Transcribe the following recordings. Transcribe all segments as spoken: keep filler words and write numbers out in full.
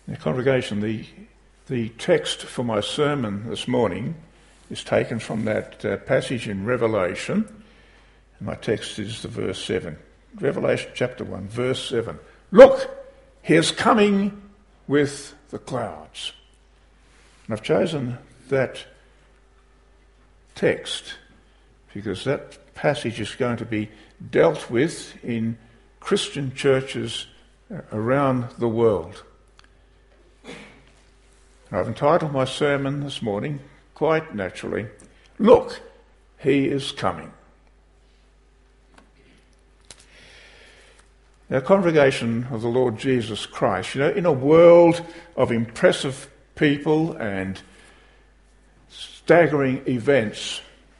Now, congregation, the, the text for my sermon this morning is taken from that uh, passage in Revelation. And my text is the verse seven. Revelation chapter one, verse seven. Look, he is coming with the clouds. And I've chosen that text because that passage is going to be dealt with in Christian churches around the world. I've entitled my sermon this morning, quite naturally, Look, he is coming. Now, congregation of the Lord Jesus Christ, you know, in a world of impressive people and staggering events,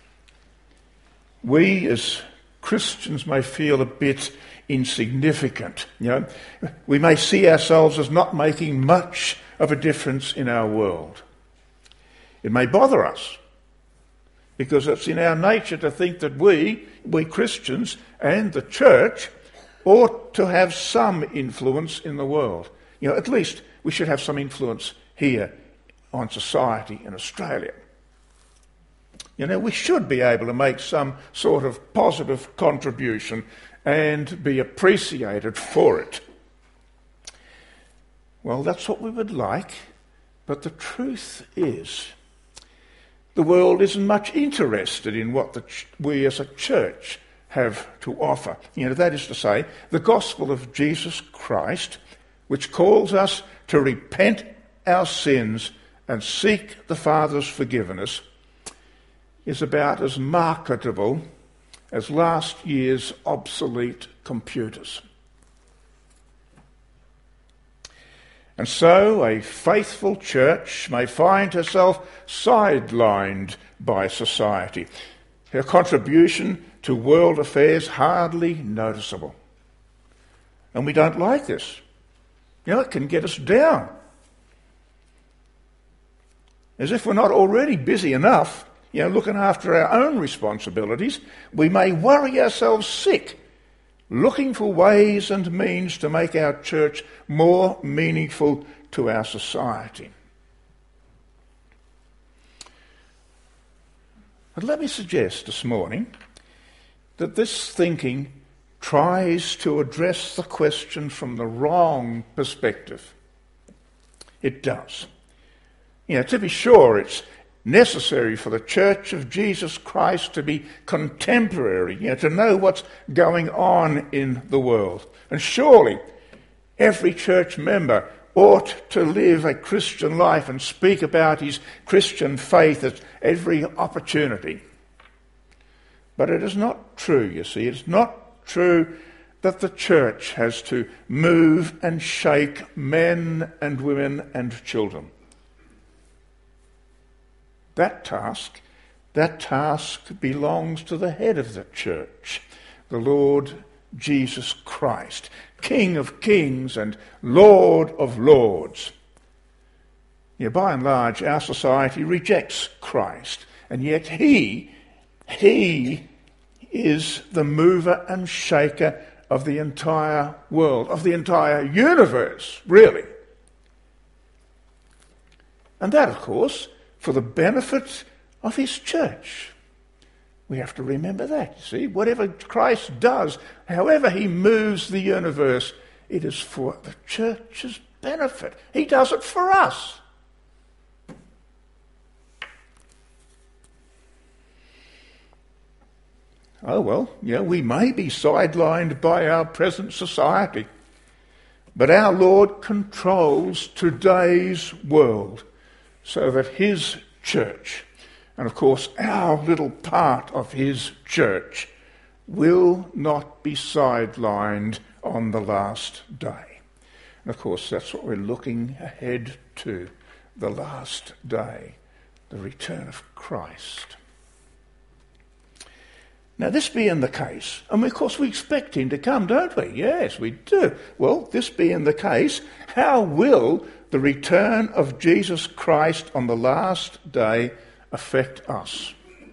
we as Christians may feel a bit insignificant. You know, we may see ourselves as not making much of a difference in our world. It may bother us because it's in our nature to think that we, we Christians and the church ought to have some influence in the world. You know, at least we should have some influence here on society in Australia. You know, we should be able to make some sort of positive contribution and be appreciated for it. Well, that's what we would like, but the truth is the world isn't much interested in what the ch- we as a church have to offer. You know, that is to say, the gospel of Jesus Christ, which calls us to repent our sins and seek the Father's forgiveness, is about as marketable as last year's obsolete computers. And so a faithful church may find herself sidelined by society, her contribution to world affairs hardly noticeable. And we don't like this. You know, it can get us down. As if we're not already busy enough, you know, looking after our own responsibilities, we may worry ourselves sick, looking for ways and means to make our church more meaningful to our society. But let me suggest this morning that this thinking tries to address the question from the wrong perspective. It does. You know, to be sure, it's necessary for the Church of Jesus Christ to be contemporary, you know, to know what's going on in the world. And surely every church member ought to live a Christian life and speak about his Christian faith at every opportunity. But it is not true, you see. It's not true that the church has to move and shake men and women and children. That task, that task belongs to the head of the church, the Lord Jesus Christ, King of kings and Lord of lords. Yeah, by and large, our society rejects Christ, and yet he, he is the mover and shaker of the entire world, of the entire universe, really. And that, of course, for the benefit of his church. We have to remember that, see. Whatever Christ does, however he moves the universe, it is for the church's benefit. He does it for us. Oh well, yeah, we may be sidelined by our present society, but our Lord controls today's world, so that his church, and of course our little part of his church, will not be sidelined on the last day. And of course that's what we're looking ahead to, the last day, the return of Christ. Now this being the case, and of course we expect him to come, don't we? Yes, we do. Well, this being the case, how will the return of Jesus Christ on the last day affect us?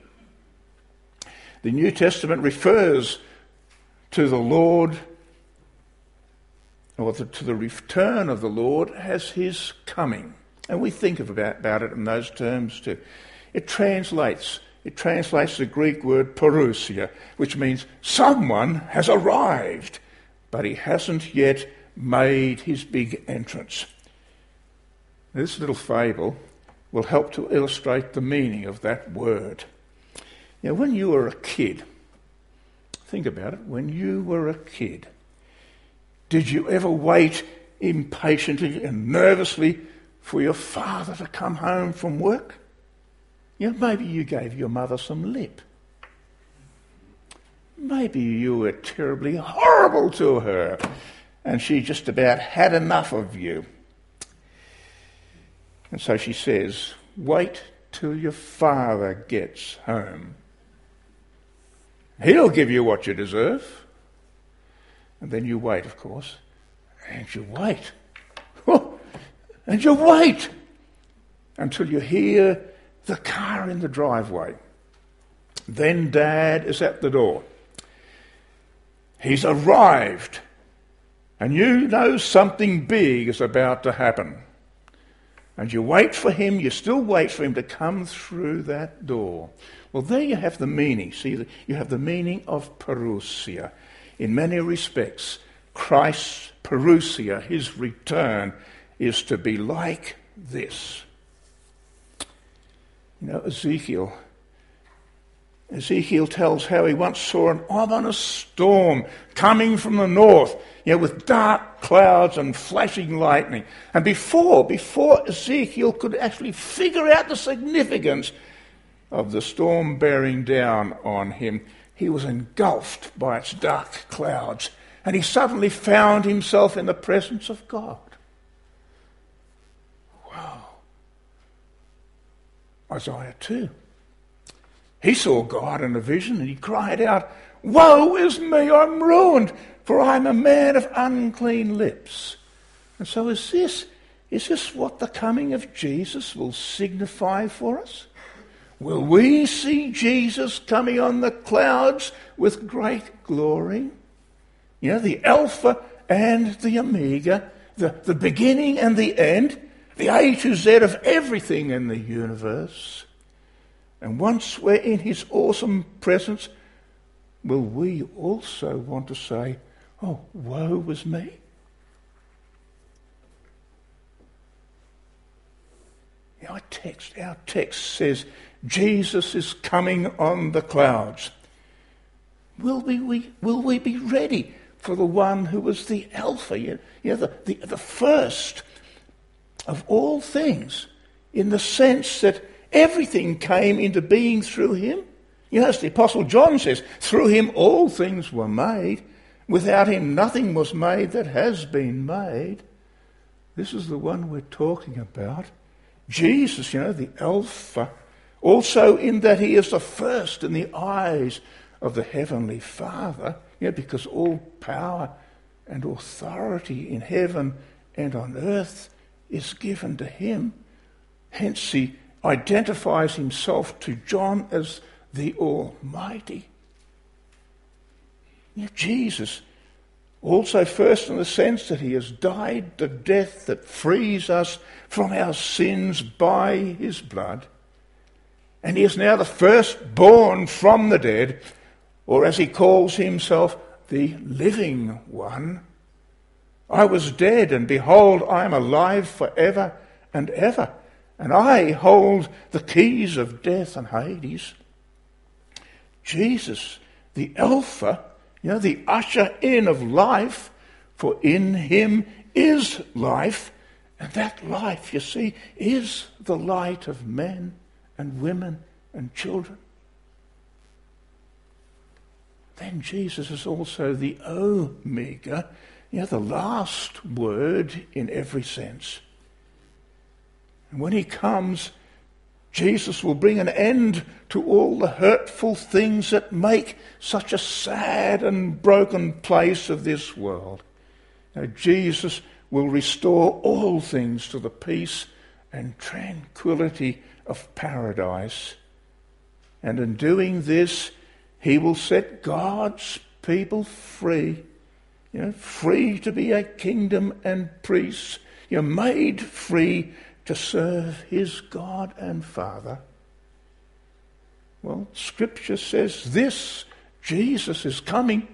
The New Testament refers to the Lord or the, to the return of the Lord as his coming. And we think of about, about it in those terms too. It translates, it translates the Greek word parousia, which means someone has arrived, but he hasn't yet made his big entrance. This little fable will help to illustrate the meaning of that word. Now, when you were a kid, think about it, when you were a kid, did you ever wait impatiently and nervously for your father to come home from work? You know, maybe you gave your mother some lip. Maybe you were terribly horrible to her and she just about had enough of you. And so she says, wait till your father gets home. He'll give you what you deserve. And then you wait, of course. And you wait. And you wait until you hear the car in the driveway. Then Dad is at the door. He's arrived. And you know something big is about to happen. And you wait for him, you still wait for him to come through that door. Well, there you have the meaning. See, you have the meaning of parousia. In many respects, Christ's parousia, his return, is to be like this. You know, Ezekiel, Ezekiel tells how he once saw an ominous storm coming from the north, you know, with dark clouds and flashing lightning. And before, before Ezekiel could actually figure out the significance of the storm bearing down on him, he was engulfed by its dark clouds, and he suddenly found himself in the presence of God. Wow. Isaiah too. He saw God in a vision and he cried out, "Woe is me, I'm ruined, for I'm a man of unclean lips." And so is this, is this what the coming of Jesus will signify for us? Will we see Jesus coming on the clouds with great glory? You know, the Alpha and the Omega, the, the beginning and the end, the A to Z of everything in the universe. And once we're in his awesome presence, will we also want to say, "Oh, woe was me"? Our text, our text says, Jesus is coming on the clouds. Will we, we, will we be ready for the one who was the Alpha, you know, the, the, the first of all things, in the sense that everything came into being through him? You know, as the Apostle John says, through him all things were made. Without him nothing was made that has been made. This is the one we're talking about. Jesus, you know, the Alpha, also in that he is the first in the eyes of the Heavenly Father, you know, because all power and authority in heaven and on earth is given to him. Hence he identifies himself to John as the Almighty. You know, Jesus, also first in the sense that he has died the death that frees us from our sins by his blood. And he is now the firstborn from the dead, or as he calls himself, the living one. I was dead, and behold, I am alive forever and ever, and I hold the keys of death and Hades. Jesus, the Alpha, you know, the usher in of life, for in him is life, and that life, you see, is the light of men and women and children. Then Jesus is also the Omega, you know, the last word in every sense. And when he comes, Jesus will bring an end to all the hurtful things that make such a sad and broken place of this world. Now, Jesus will restore all things to the peace and tranquility of paradise. And in doing this, he will set God's people free, You know, free to be a kingdom and priests. You're made free to serve his God and Father. Well, Scripture says this, Jesus is coming.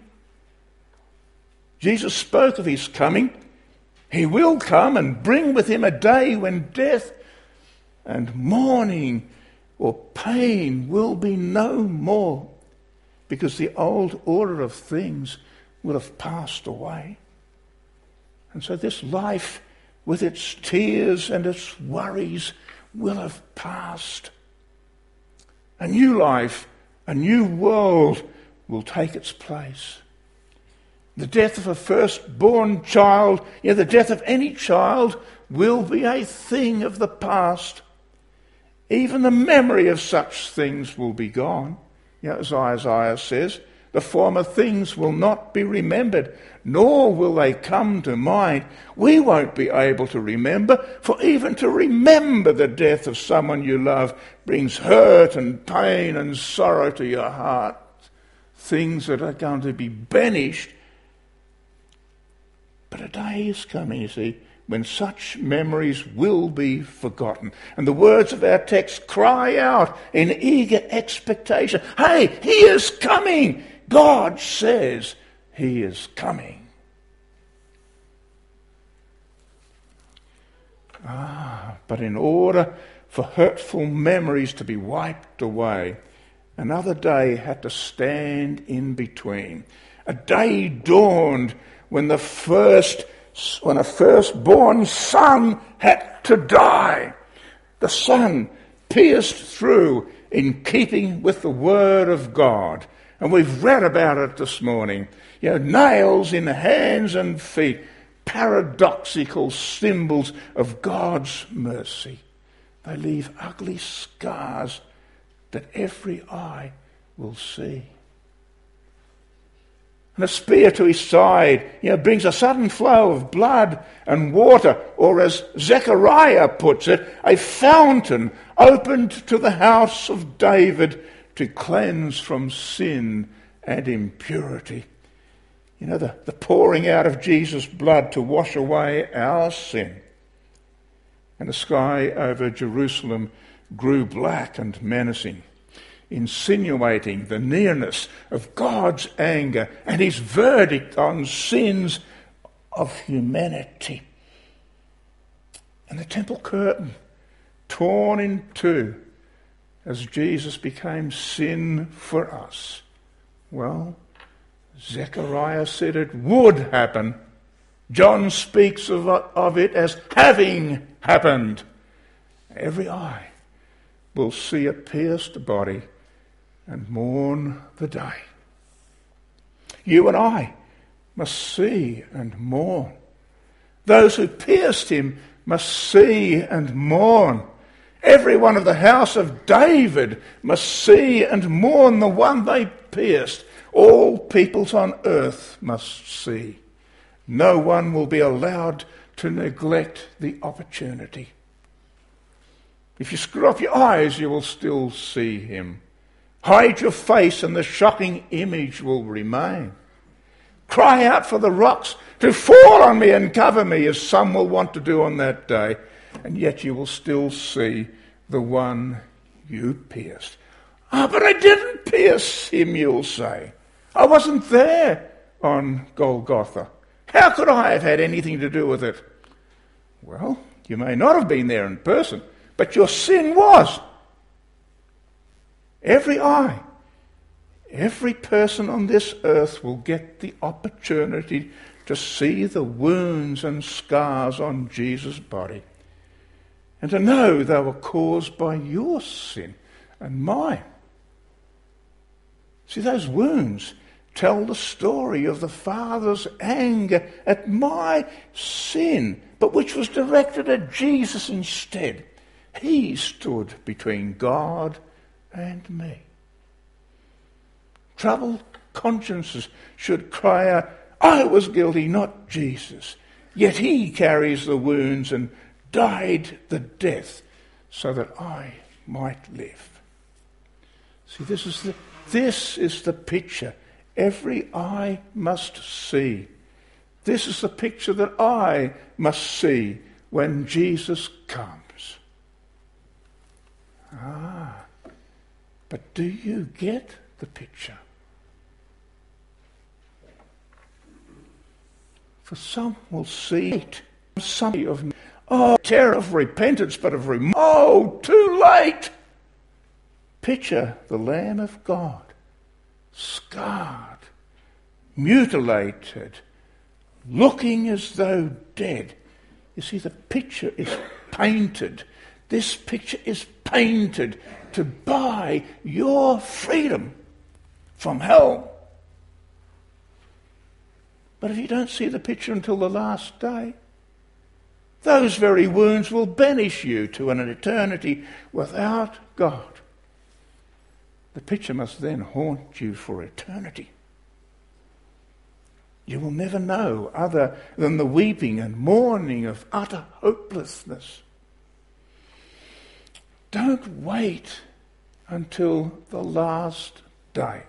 Jesus spoke of his coming. He will come and bring with him a day when death and mourning or pain will be no more, because the old order of things will have passed away. And so this life with its tears and its worries will have passed. A new life, a new world will take its place. The death of a firstborn child, yeah, the death of any child will be a thing of the past. Even the memory of such things will be gone. Yeah, as Isaiah says, the former things will not be remembered, nor will they come to mind. We won't be able to remember, for even to remember the death of someone you love brings hurt and pain and sorrow to your heart. Things that are going to be banished. But a day is coming, you see, when such memories will be forgotten. And the words of our text cry out in eager expectation, hey, he is coming! God says he is coming. Ah, but in order for hurtful memories to be wiped away, another day had to stand in between. A day dawned when the first, when a firstborn son had to die. The son pierced through in keeping with the word of God. And we've read about it this morning. You know, nails in hands and feet, paradoxical symbols of God's mercy. They leave ugly scars that every eye will see. And a spear to his side, you know, brings a sudden flow of blood and water, or as Zechariah puts it, a fountain opened to the house of David to cleanse from sin and impurity. You know, the, the pouring out of Jesus' blood to wash away our sin. And the sky over Jerusalem grew black and menacing, insinuating the nearness of God's anger and his verdict on sins of humanity. And the temple curtain torn in two as Jesus became sin for us. Well, Zechariah said it would happen. John speaks of, of it as having happened. Every eye will see a pierced body and mourn the day. You and I must see and mourn. Those who pierced him must see and mourn. Everyone of the house of David must see and mourn the one they pierced. All peoples on earth must see. No one will be allowed to neglect the opportunity. If you screw up your eyes, you will still see him. Hide your face and the shocking image will remain. Cry out for the rocks to fall on me and cover me, as some will want to do on that day. And yet you will still see the one you pierced. Ah, but I didn't pierce him, you'll say. I wasn't there on Golgotha. How could I have had anything to do with it? Well, you may not have been there in person, but your sin was. Every eye, every person on this earth will get the opportunity to see the wounds and scars on Jesus' body and to know they were caused by your sin and mine. See, those wounds tell the story of the Father's anger at my sin, but which was directed at Jesus instead. He stood between God and me. Troubled consciences should cry out, I was guilty, not Jesus. Yet he carries the wounds and died the death so that I might live. See, this is the, this is the picture every eye must see. This is the picture that I must see when Jesus comes. Ah, but do you get the picture? For some will see it, some of oh, terror of repentance, but of remorse. Oh, too late! Picture the Lamb of God, scarred, mutilated, looking as though dead. You see, the picture is painted. This picture is painted to buy your freedom from hell. But if you don't see the picture until the last day, those very wounds will banish you to an eternity without God. The picture must then haunt you for eternity. You will never know other than the weeping and mourning of utter hopelessness. Don't wait until the last day.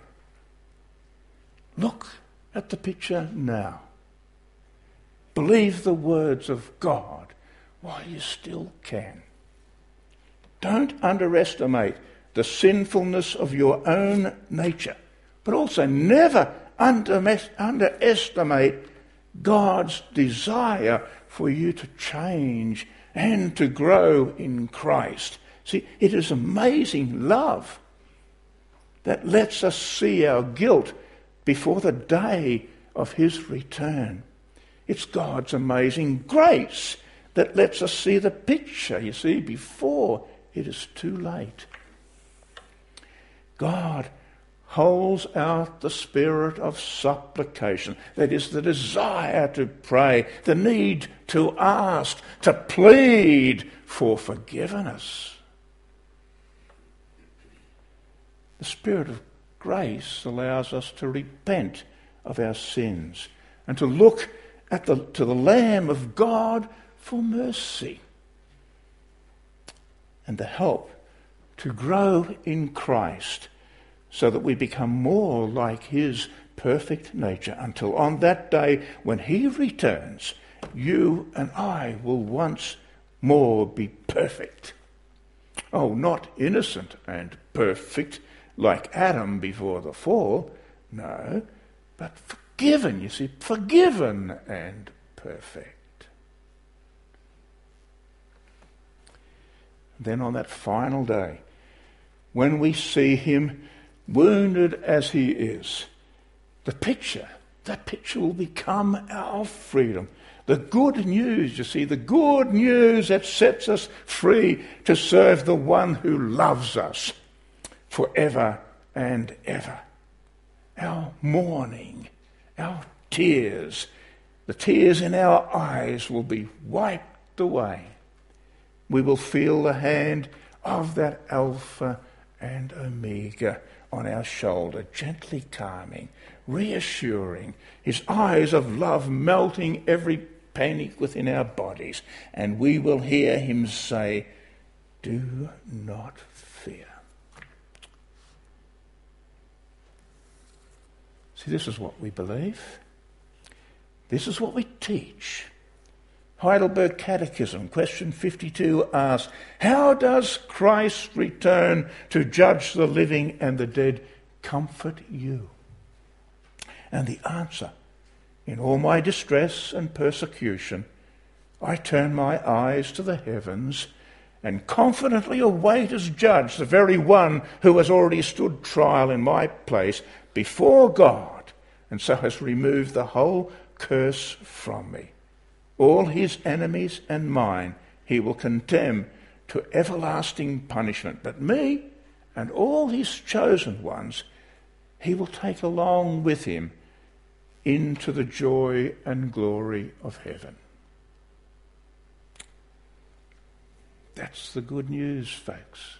Look at the picture now. Believe the words of God while you still can. Don't underestimate the sinfulness of your own nature, but also never under- underestimate God's desire for you to change and to grow in Christ. See, it is amazing love that lets us see our guilt before the day of his return. It's God's amazing grace that lets us see the picture, you see, before it is too late. God holds out the spirit of supplication, that is the desire to pray, the need to ask, to plead for forgiveness. The Spirit of grace allows us to repent of our sins and to look at the, to the Lamb of God for mercy and the help to grow in Christ so that we become more like his perfect nature until on that day when he returns, you and I will once more be perfect. Oh, not innocent and perfect like Adam before the fall, no, but forgiven, you see, forgiven and perfect. Then on that final day, when we see him wounded as he is, the picture, that picture will become our freedom. The good news, you see, the good news that sets us free to serve the one who loves us forever and ever. Our mourning, our tears, the tears in our eyes will be wiped away. We will feel the hand of that Alpha and Omega on our shoulder, gently calming, reassuring, his eyes of love melting every panic within our bodies, and we will hear him say, "Do not fear." See, this is what we believe. This is what we teach. Heidelberg Catechism, question fifty-two asks, how does Christ's return to judge the living and the dead comfort you? And the answer, in all my distress and persecution, I turn my eyes to the heavens and confidently await as judge the very one who has already stood trial in my place before God, and so has removed the whole curse from me. All his enemies and mine he will condemn to everlasting punishment, but me and all his chosen ones he will take along with him into the joy and glory of heaven. That's the good news, folks.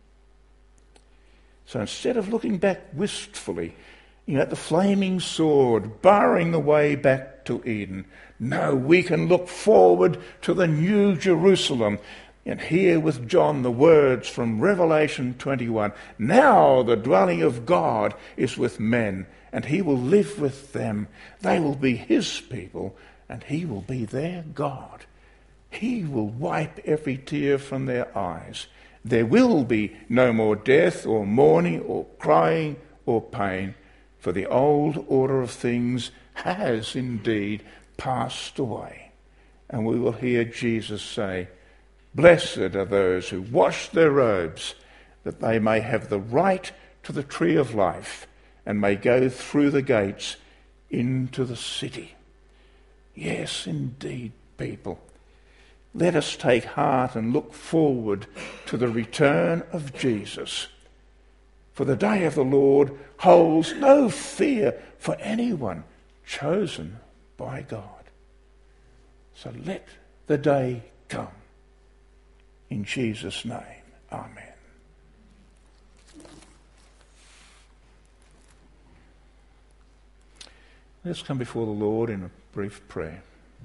So instead of looking back wistfully, you know, at the flaming sword barring the way back to Eden, no, we can look forward to the new Jerusalem and hear with John the words from Revelation twenty-one. Now the dwelling of God is with men, and he will live with them. They will be his people, and he will be their God. He will wipe every tear from their eyes. There will be no more death or mourning or crying or pain, for the old order of things has indeed passed away. And we will hear Jesus say, "Blessed are those who wash their robes, that they may have the right to the tree of life and may go through the gates into the city." Yes, indeed, people. Let us take heart and look forward to the return of Jesus. For the day of the Lord holds no fear for anyone chosen by God. So let the day come. In Jesus' name, amen. Let's come before the Lord in a brief prayer.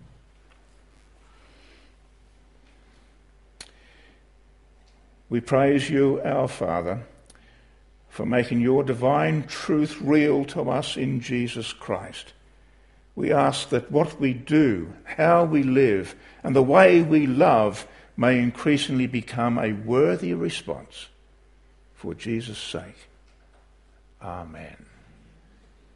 We praise you, our Father, for making your divine truth real to us in Jesus Christ. We ask that what we do, how we live, and the way we love may increasingly become a worthy response for Jesus' sake. Amen.